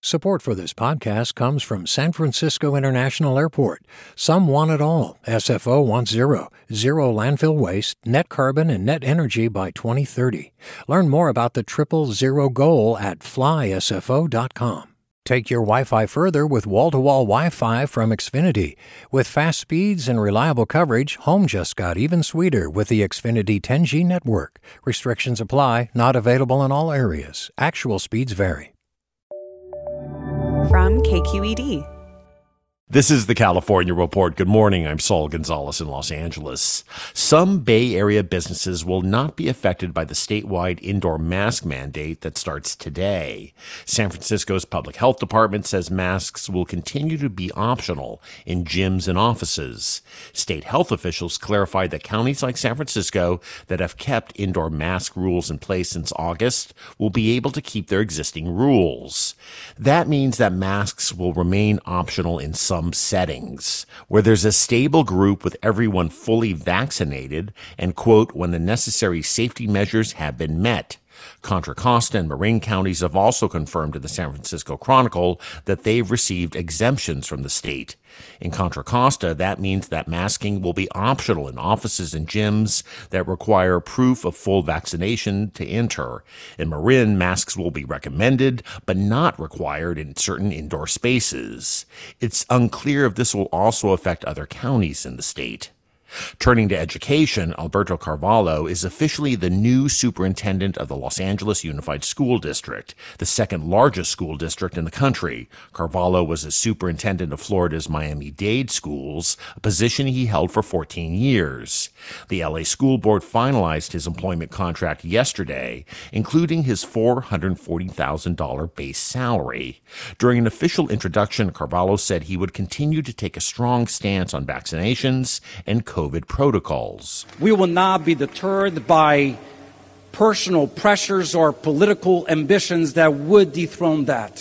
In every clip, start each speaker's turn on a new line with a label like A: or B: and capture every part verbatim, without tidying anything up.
A: Support for this podcast comes from San Francisco International Airport. Some want it all. S F O wants zero. Zero landfill waste, net carbon, and net energy by twenty thirty. Learn more about the triple zero goal at fly S F O dot com. Take your Wi-Fi further with wall-to-wall Wi-Fi from Xfinity. With fast speeds and reliable coverage, home just got even sweeter with the Xfinity ten G network. Restrictions apply, not available in all areas. Actual speeds vary.
B: From K Q E D.
C: This is the California Report. Good morning. I'm Saul Gonzalez in Los Angeles. Some Bay Area businesses will not be affected by the statewide indoor mask mandate that starts today. San Francisco's Public Health Department says masks will continue to be optional in gyms and offices. State health officials clarified that counties like San Francisco that have kept indoor mask rules in place since August will be able to keep their existing rules. That means that masks will remain optional in some Some settings where there's a stable group with everyone fully vaccinated and, quote, when the necessary safety measures have been met. Contra Costa and Marin counties have also confirmed to the San Francisco Chronicle that they've received exemptions from the state. In Contra Costa, that means that masking will be optional in offices and gyms that require proof of full vaccination to enter. In Marin, masks will be recommended, but not required in certain indoor spaces. It's unclear if this will also affect other counties in the state. Turning to education, Alberto Carvalho is officially the new superintendent of the Los Angeles Unified School District, the second largest school district in the country. Carvalho was a superintendent of Florida's Miami-Dade schools, a position he held for fourteen years. The L A School Board finalized his employment contract yesterday, including his four hundred forty thousand dollars base salary. During an official introduction, Carvalho said he would continue to take a strong stance on vaccinations and COVID protocols.
D: We will not be deterred by personal pressures or political ambitions that would dethrone that.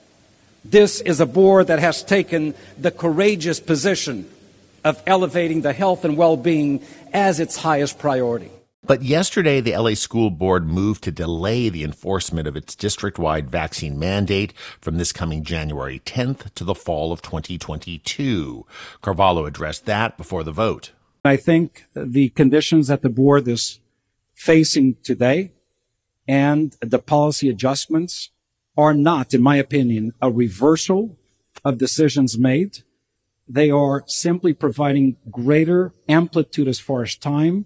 D: This is a board that has taken the courageous position of elevating the health and well-being as its highest priority.
C: But yesterday, the L A School Board moved to delay the enforcement of its district-wide vaccine mandate from this coming January tenth to the fall of twenty twenty-two. Carvalho addressed that before the vote.
D: I think the conditions that the board is facing today and the policy adjustments are not, in my opinion, a reversal of decisions made. They are simply providing greater amplitude as far as time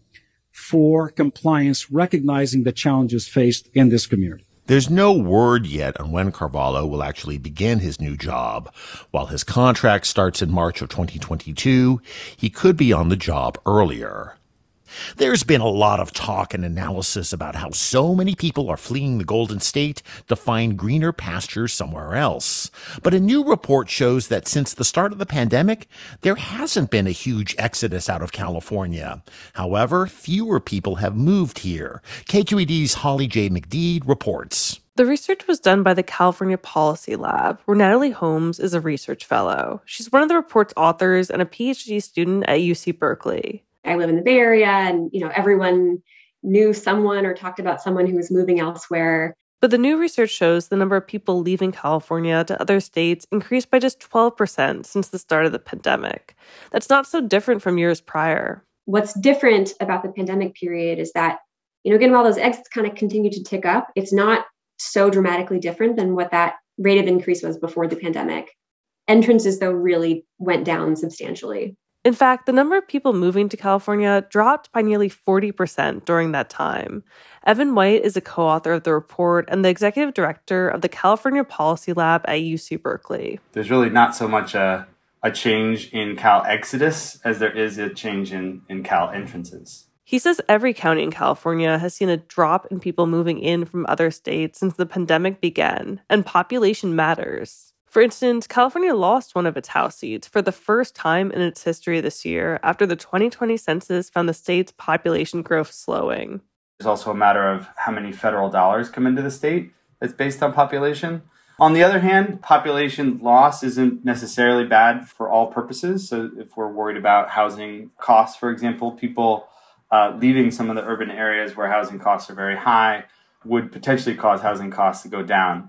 D: for compliance, recognizing the challenges faced in this community.
C: There's no word yet on when Carvalho will actually begin his new job. While his contract starts in March of twenty twenty-two, he could be on the job earlier. There's been a lot of talk and analysis about how so many people are fleeing the Golden State to find greener pastures somewhere else. But a new report shows that since the start of the pandemic, there hasn't been a huge exodus out of California. However, fewer people have moved here. K Q E D's Holly J. McDede reports.
E: The research was done by the California Policy Lab, where Natalie Holmes is a research fellow. She's one of the report's authors and a P H D student at U C Berkeley.
F: I live in the Bay Area and, you know, everyone knew someone or talked about someone who was moving elsewhere.
E: But the new research shows the number of people leaving California to other states increased by just twelve percent since the start of the pandemic. That's not so different from years prior.
F: What's different about the pandemic period is that, you know, again, while those exits kind of continue to tick up, it's not so dramatically different than what that rate of increase was before the pandemic. Entrances, though, really went down substantially.
E: In fact, the number of people moving to California dropped by nearly forty percent during that time. Evan White is a co-author of the report and the executive director of the California Policy Lab at U C Berkeley.
G: There's really not so much a, a change in Cal exodus as there is a change in, in Cal entrances.
E: He says every county in California has seen a drop in people moving in from other states since the pandemic began, and population matters. For instance, California lost one of its House seats for the first time in its history this year after the twenty twenty census found the state's population growth slowing.
G: There's also a matter of how many federal dollars come into the state that's based on population. On the other hand, population loss isn't necessarily bad for all purposes. So if we're worried about housing costs, for example, people uh, leaving some of the urban areas where housing costs are very high would potentially cause housing costs to go down.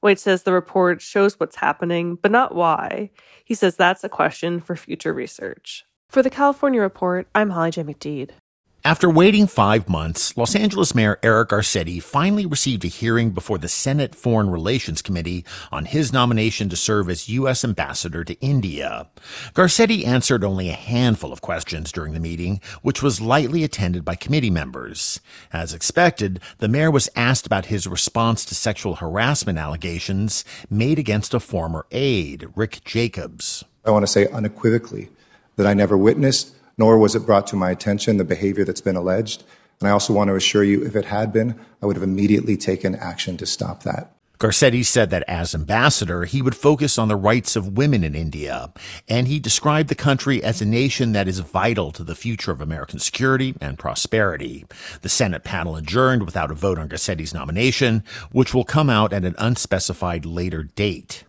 E: White says the report shows what's happening, but not why. He says that's a question for future research. For the California Report, I'm Holly J. McDeed.
C: After waiting five months, Los Angeles Mayor Eric Garcetti finally received a hearing before the Senate Foreign Relations Committee on his nomination to serve as U S ambassador to India. Garcetti answered only a handful of questions during the meeting, which was lightly attended by committee members. As expected, the mayor was asked about his response to sexual harassment allegations made against a former aide, Rick Jacobs.
B: I want to say unequivocally that I never witnessed, nor was it brought to my attention, the behavior that's been alleged. And I also want to assure you, if it had been, I would have immediately taken action to stop that.
C: Garcetti said that as ambassador, he would focus on the rights of women in India, and he described the country as a nation that is vital to the future of American security and prosperity. The Senate panel adjourned without a vote on Garcetti's nomination, which will come out at an unspecified later date.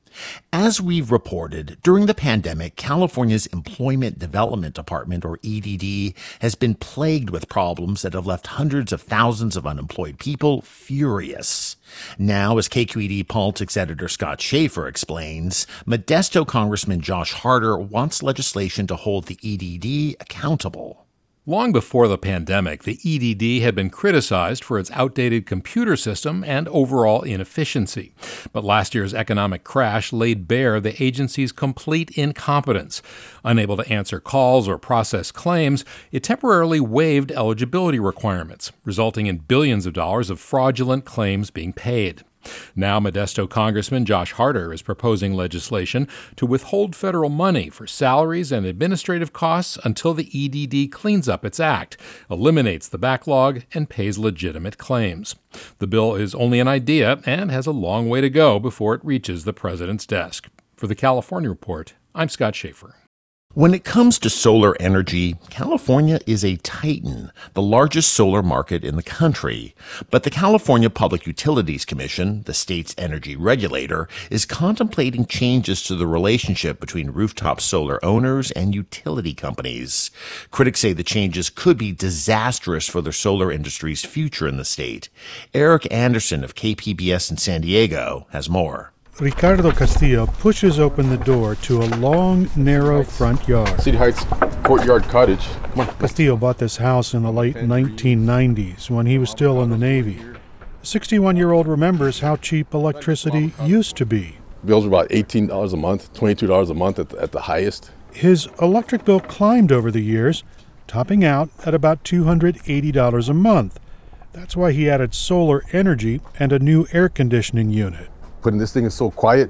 C: As we've reported, during the pandemic, California's Employment Development Department, or E D D, has been plagued with problems that have left hundreds of thousands of unemployed people furious. Now, as K Q E D politics editor Scott Schaefer explains, Modesto Congressman Josh Harder wants legislation to hold the E D D accountable.
H: Long before the pandemic, the E D D had been criticized for its outdated computer system and overall inefficiency. But last year's economic crash laid bare the agency's complete incompetence. Unable to answer calls or process claims, it temporarily waived eligibility requirements, resulting in billions of dollars of fraudulent claims being paid. Now, Modesto Congressman Josh Harder is proposing legislation to withhold federal money for salaries and administrative costs until the E D D cleans up its act, eliminates the backlog, and pays legitimate claims. The bill is only an idea and has a long way to go before it reaches the president's desk. For the California Report, I'm Scott Schaefer.
C: When it comes to solar energy, California is a titan, the largest solar market in the country. But the California Public Utilities Commission, the state's energy regulator, is contemplating changes to the relationship between rooftop solar owners and utility companies. Critics say the changes could be disastrous for the solar industry's future in the state. Eric Anderson of K P B S in San Diego has more.
I: Ricardo Castillo pushes open the door to a long, narrow front yard.
J: City Heights Courtyard Cottage. Come on.
I: Castillo bought this house in the late nineteen nineties when he was still in the Navy. The sixty-one-year-old remembers how cheap electricity used to be.
J: Bills were about eighteen dollars a month, twenty-two dollars a month at the, at the highest.
I: His electric bill climbed over the years, topping out at about two hundred eighty dollars a month. That's why he added solar energy and a new air conditioning unit.
J: Putting this thing is so quiet,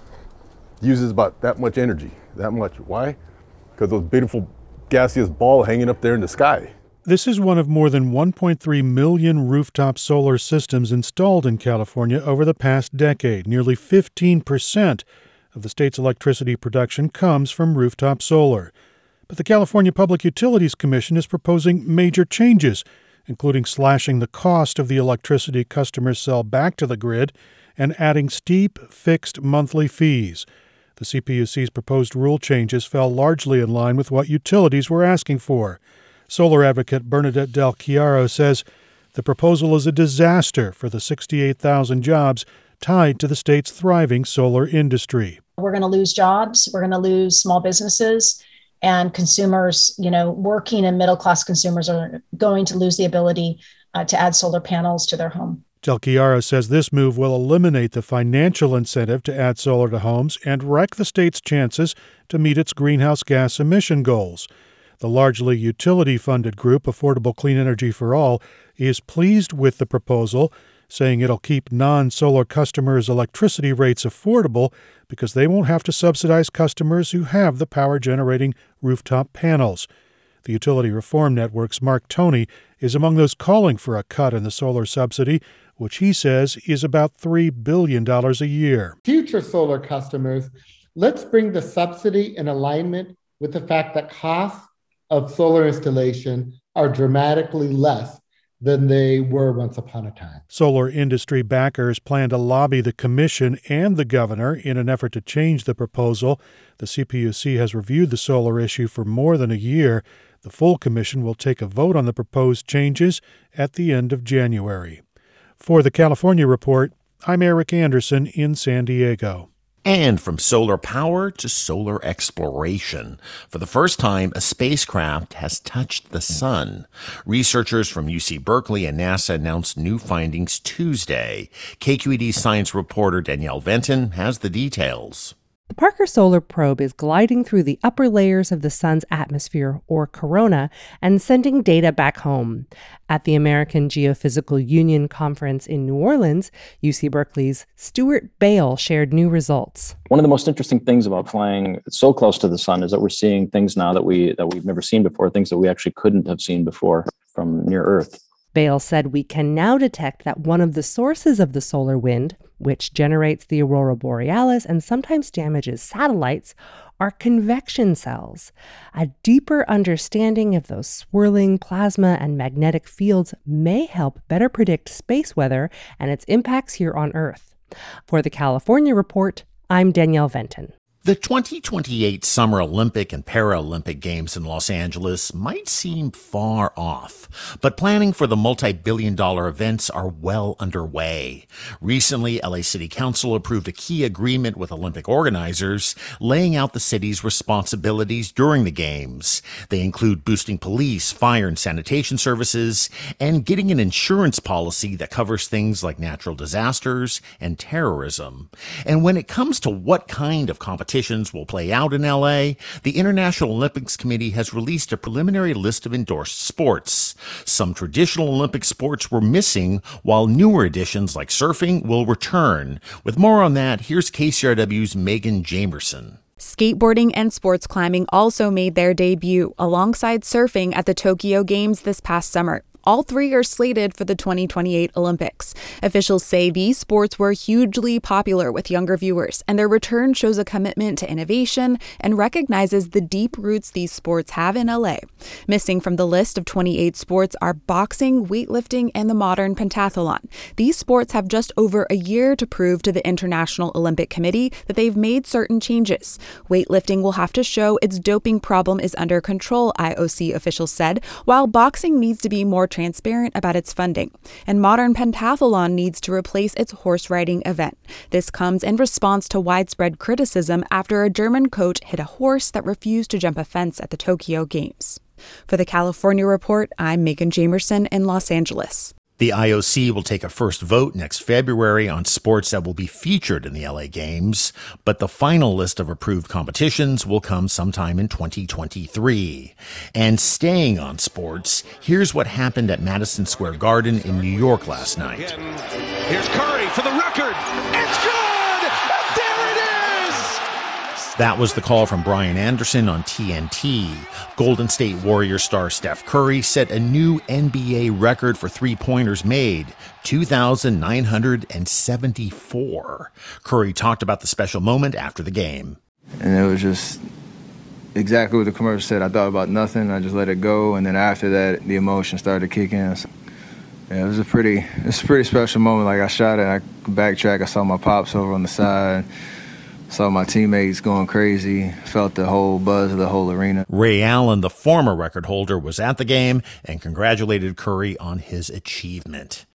J: uses about that much energy, that much. Why? Because those beautiful gaseous ball hanging up there in the sky.
I: This is one of more than one point three million rooftop solar systems installed in California over the past decade. Nearly fifteen percent of the state's electricity production comes from rooftop solar. But the California Public Utilities Commission is proposing major changes, including slashing the cost of the electricity customers sell back to the grid and adding steep, fixed monthly fees. The C P U C's proposed rule changes fell largely in line with what utilities were asking for. Solar advocate Bernadette Del Chiaro says the proposal is a disaster for the sixty-eight thousand jobs tied to the state's thriving solar industry.
K: We're going to lose jobs. We're going to lose small businesses. And consumers, you know, working and middle-class consumers are going to lose the ability uh, to add solar panels to their home.
I: Del Chiaro says this move will eliminate the financial incentive to add solar to homes and wreck the state's chances to meet its greenhouse gas emission goals. The largely utility-funded group Affordable Clean Energy for All is pleased with the proposal, saying it'll keep non-solar customers' electricity rates affordable because they won't have to subsidize customers who have the power-generating rooftop panels. The Utility Reform Network's Mark Toney is among those calling for a cut in the solar subsidy, which he says is about three billion dollars a year.
L: Future solar customers, let's bring the subsidy in alignment with the fact that costs of solar installation are dramatically less than they were once upon a time.
I: Solar industry backers plan to lobby the commission and the governor in an effort to change the proposal. The C P U C has reviewed the solar issue for more than a year. The full commission will take a vote on the proposed changes at the end of January. For the California Report, I'm Eric Anderson in San Diego.
C: And from solar power to solar exploration. For the first time, a spacecraft has touched the sun. Researchers from U C Berkeley and NASA announced new findings Tuesday. K Q E D science reporter Danielle Venton has the details.
M: The Parker Solar Probe is gliding through the upper layers of the sun's atmosphere, or corona, and sending data back home. At the American Geophysical Union conference in New Orleans, U C Berkeley's Stuart Bale shared new results.
N: One of the most interesting things about flying so close to the sun is that we're seeing things now that we that we've never seen before, things that we actually couldn't have seen before from near Earth.
M: Bale said we can now detect that one of the sources of the solar wind, which generates the aurora borealis and sometimes damages satellites, are convection cells. A deeper understanding of those swirling plasma and magnetic fields may help better predict space weather and its impacts here on Earth. For the California Report, I'm Danielle Venton.
C: The twenty twenty-eight Summer Olympic and Paralympic Games in Los Angeles might seem far off, but planning for the multi-billion dollar events are well underway. Recently, L A City Council approved a key agreement with Olympic organizers, laying out the city's responsibilities during the Games. They include boosting police, fire, and sanitation services, and getting an insurance policy that covers things like natural disasters and terrorism. And when it comes to what kind of competition will play out in L A, the International Olympics Committee has released a preliminary list of endorsed sports. Some traditional Olympic sports were missing, while newer additions like surfing will return. With more on that, here's K C R W's Megan Jamerson.
O: Skateboarding and sports climbing also made their debut alongside surfing at the Tokyo Games this past summer. All three are slated for the twenty twenty-eight Olympics. Officials say these sports were hugely popular with younger viewers, and their return shows a commitment to innovation and recognizes the deep roots these sports have in L A. Missing from the list of twenty-eight sports are boxing, weightlifting, and the modern pentathlon. These sports have just over a year to prove to the International Olympic Committee that they've made certain changes. Weightlifting will have to show its doping problem is under control, I O C officials said, while boxing needs to be more transparent about its funding. And modern pentathlon needs to replace its horse riding event. This comes in response to widespread criticism after a German coach hit a horse that refused to jump a fence at the Tokyo Games. For the California Report, I'm Megan Jamerson in Los Angeles.
C: The I O C will take a first vote next February on sports that will be featured in the L A Games, but the final list of approved competitions will come sometime in twenty twenty-three. And staying on sports, here's what happened at Madison Square Garden in New York last night.
P: Again, here's Curry for the record. It's good! There it is!
C: That was the call from Brian Anderson on T N T. Golden State Warriors star Steph Curry set a new N B A record for three-pointers made, two thousand nine hundred seventy-four. Curry talked about the special moment after the game.
Q: And it was just exactly what the commercial said. I thought about nothing. I just let it go. And then after that, the emotion started to kick in. So, yeah, it was a pretty, it was a pretty special moment. Like, I shot it, I backtrack, I saw my pops over on the side. Saw my teammates going crazy, felt the whole buzz of the whole arena.
C: Ray Allen, the former record holder, was at the game and congratulated Curry on his achievement.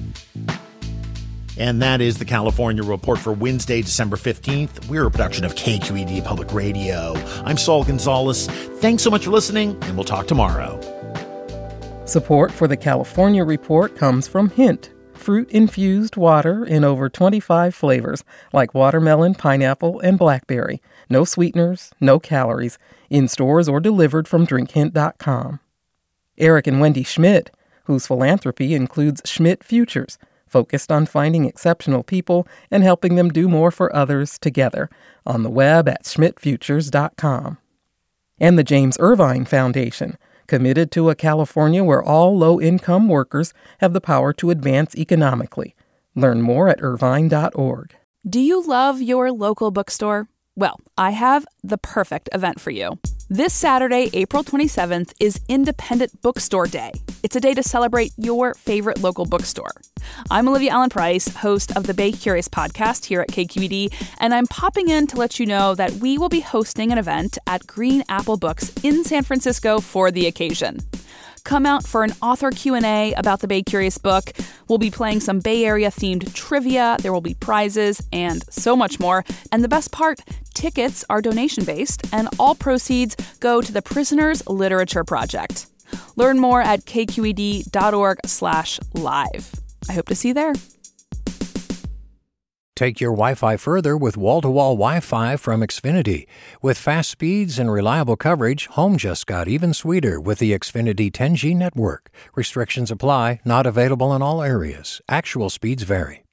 C: And that is the California Report for Wednesday, December fifteenth. We're a production of K Q E D Public Radio. I'm Saul Gonzalez. Thanks so much for listening, and we'll talk tomorrow.
R: Support for the California Report comes from Hint. Fruit-infused water in over twenty-five flavors, like watermelon, pineapple, and blackberry. No sweeteners, no calories. In stores or delivered from drink hint dot com. Eric and Wendy Schmidt, whose philanthropy includes Schmidt Futures, focused on finding exceptional people and helping them do more for others together. On the web at schmidt futures dot com. And the James Irvine Foundation, committed to a California where all low-income workers have the power to advance economically. Learn more at irvine dot org.
S: Do you love your local bookstore? Well, I have the perfect event for you. This Saturday, April twenty-seventh, is Independent Bookstore Day. It's a day to celebrate your favorite local bookstore. I'm Olivia Allen Price, host of the Bay Curious podcast here at K Q E D, and I'm popping in to let you know that we will be hosting an event at Green Apple Books in San Francisco for the occasion. Come out for an author Q and A about the Bay Curious book. We'll be playing some Bay Area-themed trivia. There will be prizes and so much more. And the best part, tickets are donation-based, and all proceeds go to the Prisoners Literature Project. Learn more at kqed.org slash live. I hope to see you there.
A: Take your Wi-Fi further with wall-to-wall Wi-Fi from Xfinity. With fast speeds and reliable coverage, home just got even sweeter with the Xfinity ten G network. Restrictions apply, not available in all areas. Actual speeds vary.